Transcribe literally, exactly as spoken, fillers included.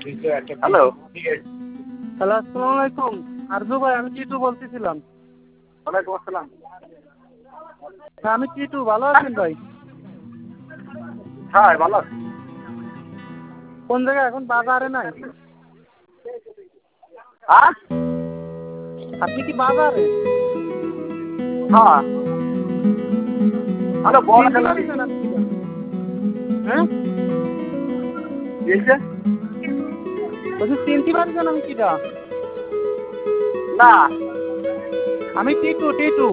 Hello hello, আসসালামু আলাইকুম। আরজু ভাই, আমি টিটু বলতেছিলাম। ওয়ালাইকুম আসসালাম। হ্যাঁ, আমি টিটু। ভালো আছেন ভাই? হ্যাঁ ভালো আছি। কোন জায়গায় এখন? বাজারে নাই? হ্যাঁ আপনি কি বাজারে? হ্যাঁ হ্যালো বল চিনতে কেন পারছেন আপনি কি? হ্যাঁ, দিয়েছে বলছি চিনতে পারছেন আমি কিটা? না আমি টিটু টিটু